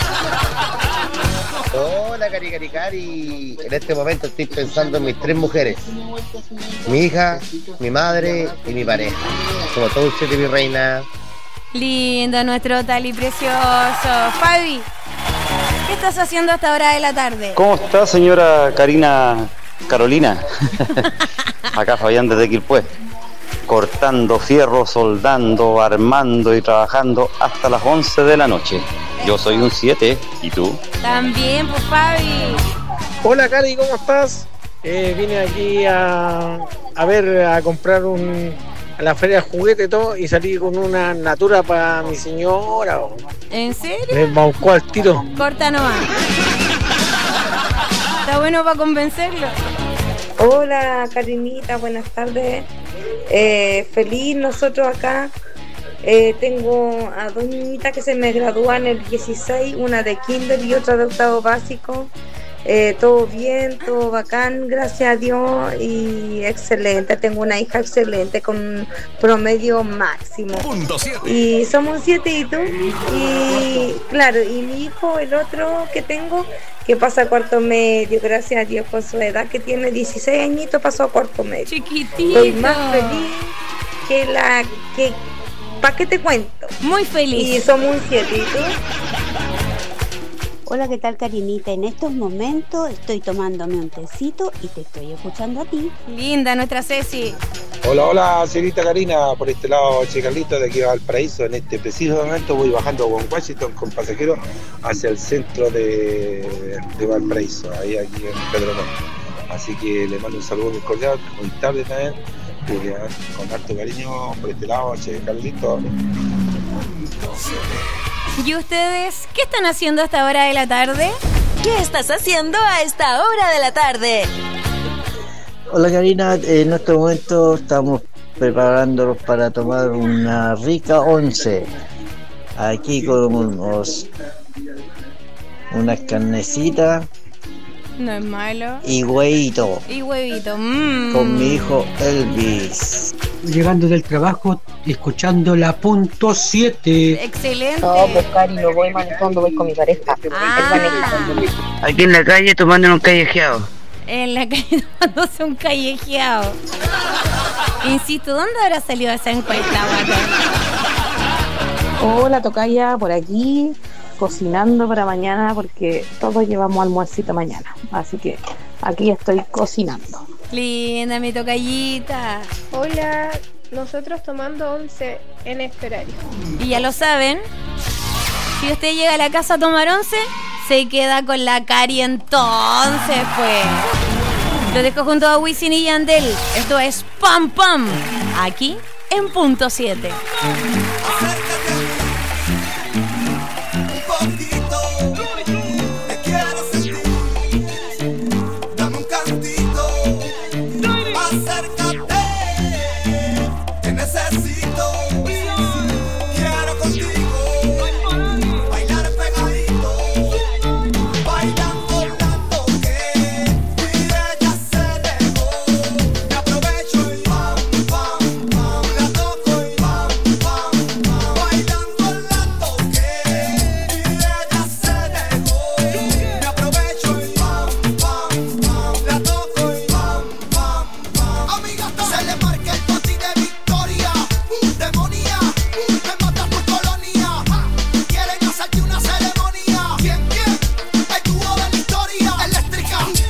Speaker 21: Hola, Cari, Cari, Cari. En este momento estoy pensando en mis tres mujeres. Mi hija, mi madre y mi pareja. Como todo usted, mi reina.
Speaker 2: Lindo nuestro Tali precioso. Fabi, ¿qué estás haciendo a esta hora de la tarde?
Speaker 27: ¿Cómo está, señora Karina Carolina? Acá Fabián desde Quilpué. Cortando fierro, soldando, armando y trabajando hasta las once de la noche. Yo soy un siete, ¿y tú?
Speaker 2: También, pues, Fabi.
Speaker 28: Hola, Cari, ¿cómo estás? Eh, vine aquí a, a ver, a comprar un, a la feria de juguete y todo, y salí con una natura para mi señora.
Speaker 2: ¿En serio?
Speaker 28: Me embaucó al tiro.
Speaker 2: Corta nomás. Está bueno para convencerlo.
Speaker 26: Hola, Karinita, buenas tardes. Eh, feliz nosotros acá. Eh, tengo a dos niñitas que se me gradúan el dieciséis, una de kinder y otra de octavo básico. Eh, todo bien, todo bacán, gracias a Dios, y excelente. Tengo una hija excelente con promedio máximo. Y somos siete, ¿y tú? Y claro, y mi hijo, el otro que tengo, que pasa a cuarto medio, gracias a Dios, con su edad que tiene dieciséis añitos, pasó a cuarto medio.
Speaker 2: Chiquitito.
Speaker 26: Estoy más feliz que la que... ¿Para qué te cuento?
Speaker 2: Muy feliz.
Speaker 26: Y somos un siete, ¿y tú?
Speaker 29: Hola, ¿qué tal, Karinita? En estos momentos estoy tomándome un tecito y te estoy escuchando a ti.
Speaker 2: Linda nuestra Ceci.
Speaker 24: Hola, hola, señorita Karina, por este lado, Che Carlito, de aquí a Valparaíso. En este preciso momento voy bajando con Washington, con pasajeros, hacia el centro de, de Valparaíso, ahí aquí en Pedro Montt. Así que le mando un saludo muy cordial, muy tarde también, y con harto cariño por este lado, Che Carlito.
Speaker 2: ¿Y ustedes qué están haciendo a esta hora de la tarde?
Speaker 10: ¿Qué estás haciendo a esta hora de la tarde?
Speaker 30: Hola, Karina, en este momento estamos preparándonos para tomar una rica once. Aquí con unos unas carnecitas
Speaker 2: No es malo.
Speaker 30: y huevito
Speaker 2: Y huevito. Mm.
Speaker 30: con mi hijo Elvis.
Speaker 31: Llegando del trabajo, escuchando la punto siete.
Speaker 2: Excelente.
Speaker 26: No, pues Cari, no voy manejando, voy con mi pareja.
Speaker 2: Ah.
Speaker 21: Aquí en la calle tomando un callejeado.
Speaker 2: En la calle tomándose un callejeado. Insisto, ¿dónde habrá salido esa encuesta, Guata?
Speaker 26: Hola, tocaya, por aquí, cocinando para mañana, porque todos llevamos almuercito mañana. Así que aquí estoy cocinando.
Speaker 2: Linda, mi tocallita.
Speaker 32: Hola, nosotros tomando once en este horario.
Speaker 2: Y ya lo saben, si usted llega a la casa a tomar once, se queda con la Cari entonces, pues. Lo dejo junto a Wisin y Yandel. Esto es Pam Pam, aquí en punto siete.
Speaker 9: Bailando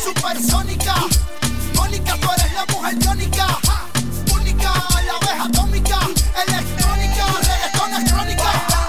Speaker 9: supersónica. Mónica, tú eres la mujer biónica. Única, la abeja atómica. Electrónica, reggaetón es crónica.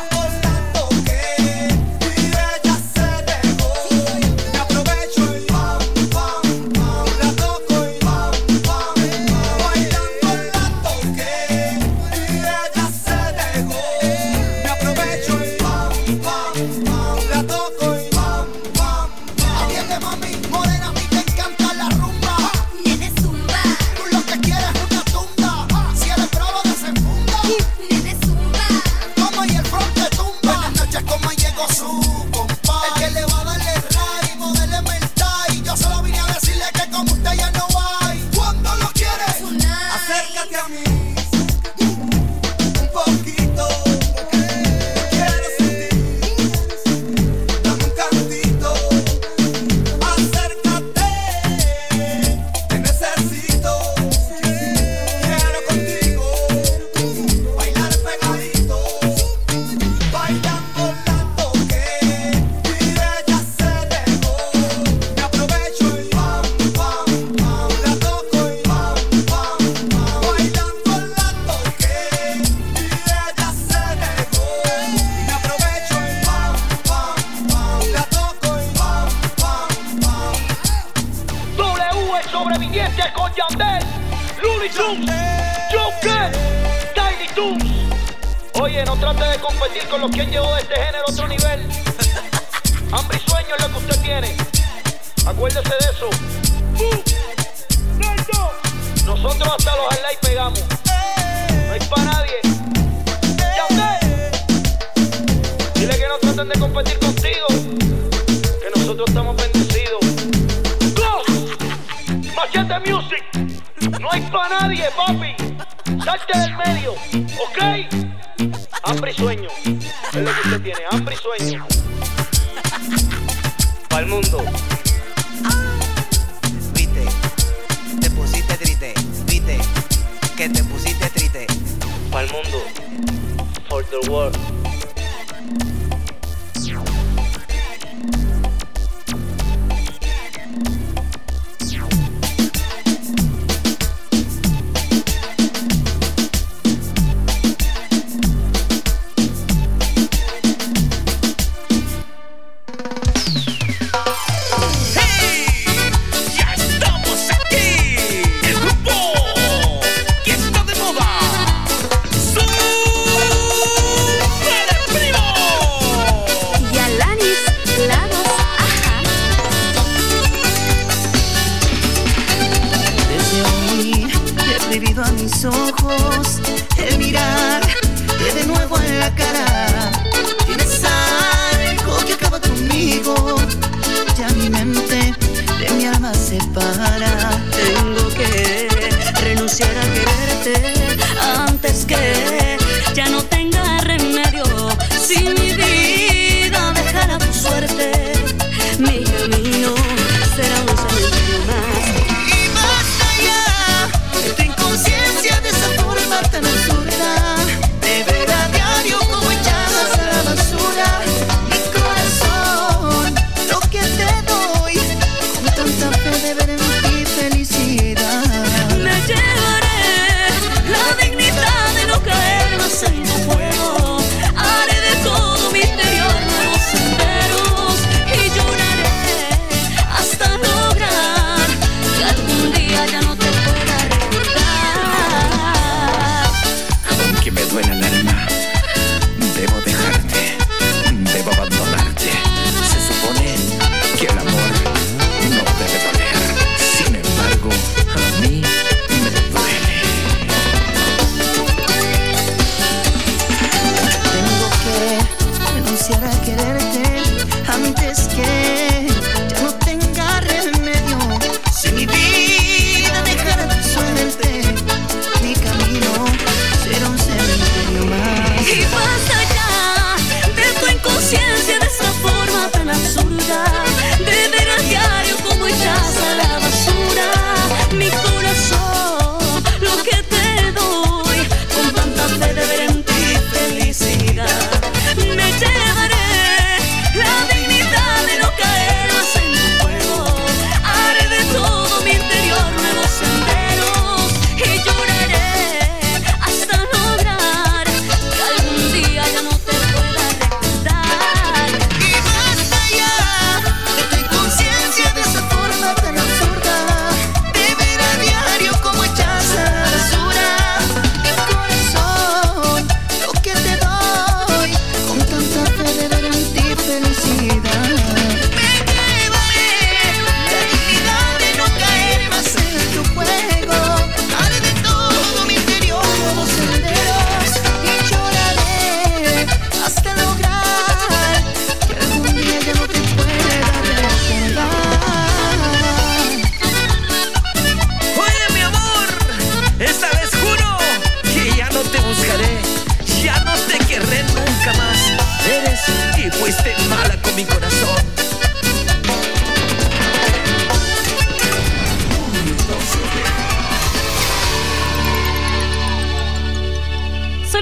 Speaker 5: Oye, no trate de competir con los que han llevado este género a otro nivel. Hambre y sueño es lo que usted tiene. Acuérdese de eso. Nosotros hasta los highlights pegamos. No hay pa' nadie. Ya usted. Dile que no traten de competir contigo, que nosotros estamos bendecidos. Go. Machete Music. No hay pa' nadie, papi. Salte del medio, ¿ok? Hambre y sueño. Es lo que usted tiene, hambre y sueño. Pa'l mundo.
Speaker 7: Viste, te pusiste triste. Viste, que te pusiste triste.
Speaker 5: Pa'l mundo. For the world.
Speaker 9: Ojos, el mirarte de nuevo en la cara. Tienes algo que acaba conmigo. Ya mi mente de mi alma separa.
Speaker 11: Tengo que renunciar a quererte antes que ya no tenga remedio. Si mi vida dejara tu suerte, mi camino será un cementerio más.
Speaker 9: Y más allá de tu inconsciencia, de esa forma tan absurda, de ver a diario como echas a la basura mi corazón, lo que te doy, con tanta fe de ver en ti felicidad.
Speaker 11: Me llevaré la dignidad de no caer más en tu juego. Haré de todo mi interior nuevos senderos y lloraré hasta lograr que algún día ya no te pueda recordar.
Speaker 12: Aunque me duela el alma, debo dejarte, debo abandonarte. Se supone que el amor no debe doler. Sin embargo,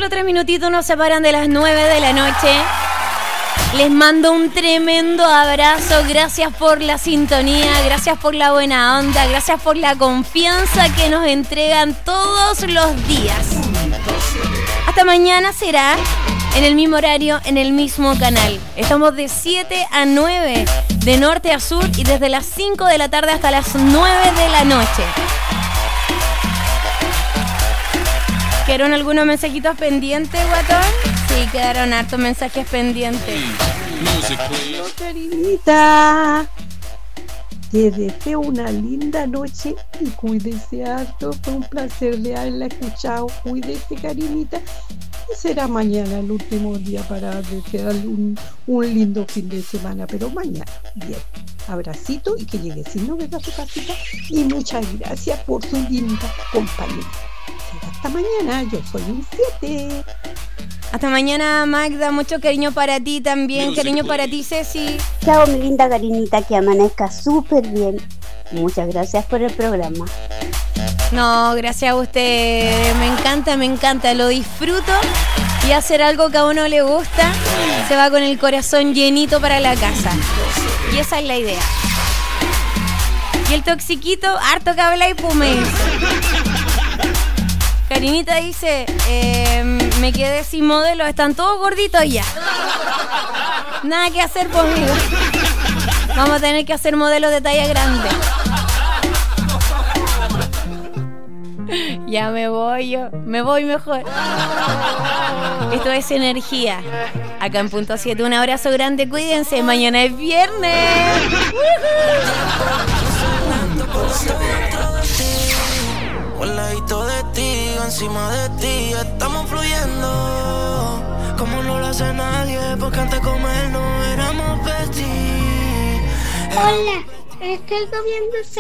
Speaker 2: Solo tres minutitos nos separan de las nueve de la noche. Les mando un tremendo abrazo. Gracias por la sintonía, gracias por la buena onda, gracias por la confianza que nos entregan todos los días. Hasta mañana será en el mismo horario, en el mismo canal. Estamos de siete a nueve, de norte a sur, y desde las cinco de la tarde hasta las nueve de la noche. ¿Quedaron algunos mensajitos pendientes, guatón? Sí, quedaron hartos mensajes pendientes.
Speaker 1: Hola, Karinita. Te deseo una linda noche y cuídese harto. Fue un placer de haberla escuchado. Cuídese, Karinita. Y será mañana el último día para desearle un, un lindo fin de semana. Pero mañana, bien. Abracito y que llegue sin novedad a su casita. Y muchas gracias por su linda compañía. Hasta mañana, yo soy un siete.
Speaker 2: Hasta mañana, Magda. Mucho cariño para ti también.
Speaker 1: Music,
Speaker 2: cariño
Speaker 1: please.
Speaker 2: para ti, Ceci.
Speaker 29: Chao, mi linda Karinita, que amanezca súper bien. Muchas gracias por el programa.
Speaker 2: No, gracias a usted. Me encanta, me encanta. Lo disfruto. Y hacer algo que a uno le gusta, se va con el corazón llenito para la casa. Y esa es la idea. Y el toxiquito, harto que habla y pume. Karinita dice, eh, me quedé sin modelo, están todos gorditos ya. Nada que hacer conmigo. Vamos a tener que hacer modelos de talla grande. Ya me voy yo, me voy mejor. Esto es energía. Acá en Punto siete, un abrazo grande, cuídense, mañana es viernes.
Speaker 9: Un ladito de ti, encima de ti, estamos fluyendo como no lo hace nadie, porque antes de comer no éramos besties.
Speaker 13: Hola, estoy comiendo